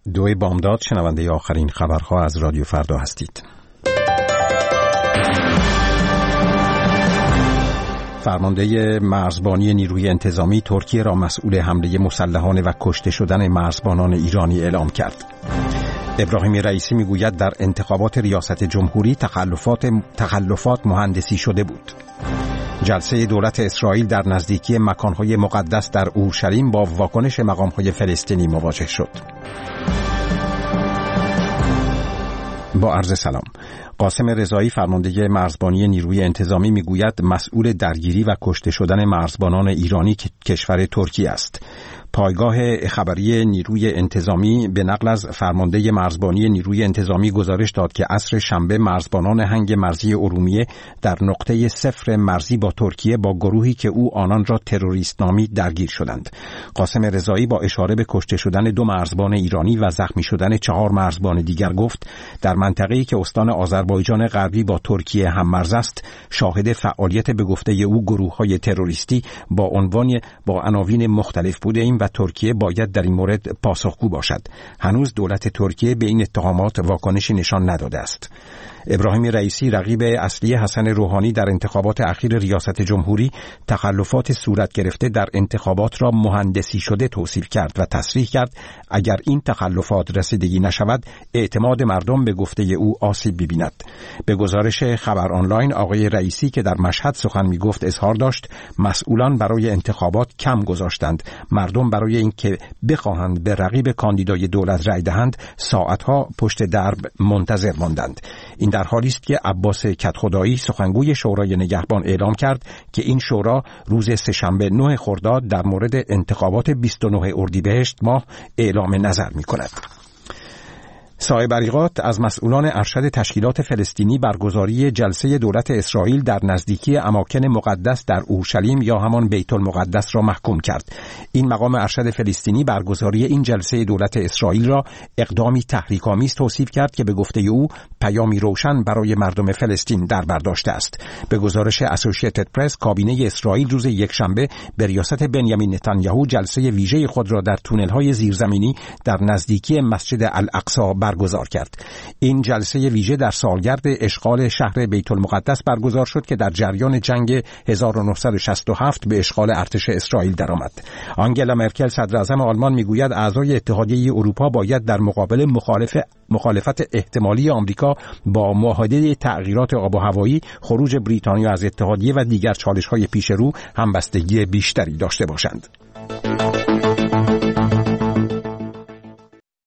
2 بامداد شنونده آخرین خبرها از رادیو فردا هستید. فرمانده مرزبانی نیروی انتظامی ترکیه را مسئول حمله مسلحانه و کشته شدن مرزبانان ایرانی اعلام کرد. ابراهیم رئیسی میگوید در انتخابات ریاست جمهوری تخلفات مهندسی شده بود. جلسه دولت اسرائیل در نزدیکی مکانهای مقدس در اورشلیم با واکنش مقامهای فلسطینی مواجه شد. با عرض سلام. قاسم رضایی فرمانده مرزبانی نیروی انتظامی میگوید مسئول درگیری و کشته شدن مرزبانان ایرانی کشور ترکیه است. پایگاه خبری نیروی انتظامی به نقل از فرمانده مرزبانی نیروی انتظامی گزارش داد که عصر شنبه مرزبانان هنگ مرزی ارومیه در نقطه صفر مرزی با ترکیه با گروهی که او آنان را تروریست نامید درگیر شدند. قاسم رضایی با اشاره به کشته شدن 2 مرزبان ایرانی و زخمی شدن 4 مرزبان دیگر گفت در منطقه‌ای که استان آذربایجان غربی با ترکیه هم مرز است، شاهد فعالیت به گفته او گروه‌های تروریستی با عناوین مختلف بودیم و ترکیه باید در این مورد پاسخگو باشد. هنوز دولت ترکیه به این اتهامات واکنشی نشان نداده است. ابراهیم رئیسی رقیب اصلی حسن روحانی در انتخابات اخیر ریاست جمهوری تخلفات صورت گرفته در انتخابات را مهندسی شده توصیف کرد و تصریح کرد اگر این تخلفات رسیدگی نشود اعتماد مردم به گفته او آسیب ببیند. به گزارش خبر آنلاین آقای رئیسی که در مشهد سخن میگفت اظهار داشت مسئولان برای انتخابات کم گذاشتند. مردم برای اینکه بخواهند به رقیب کاندیدای دولت رأی دهند ساعتها پشت درب منتظر ماندند. این در حالی است که عباس کدخدایی سخنگوی شورای نگهبان اعلام کرد که این شورا روز سه‌شنبه 9 خرداد در مورد انتخابات 29 اردیبهشت ماه اعلام نظر می‌کند. سایه بریقات از مسئولان ارشد تشکیلات فلسطینی برگزاری جلسه دولت اسرائیل در نزدیکی اماکن مقدس در اورشلیم یا همان بیت المقدس را محکوم کرد. این مقام ارشد فلسطینی برگزاری این جلسه دولت اسرائیل را اقدامی تحریک‌آمیز توصیف کرد که به گفته او پیامی روشن برای مردم فلسطین در بر داشته است. به گزارش اسوسییتد پرس کابینه اسرائیل روز یکشنبه به ریاست بنیامین نتانیاهو جلسه ویژه خود را در تونل‌های زیرزمینی در نزدیکی مسجد الاقصی برگزار کرد. این جلسه ویژه در سالگرد اشغال شهر بیت المقدس برگزار شد که در جریان جنگ 1967 به اشغال ارتش اسرائیل درآمد. آنگلا مرکل صدر اعظم آلمان میگوید اعضای اتحادیه اروپا باید در مقابل مخالفت احتمالی آمریکا با معاهده تغییرات آب و هوایی، خروج بریتانیا از اتحادیه و دیگر چالش‌های پیش رو همبستگی بیشتری داشته باشند.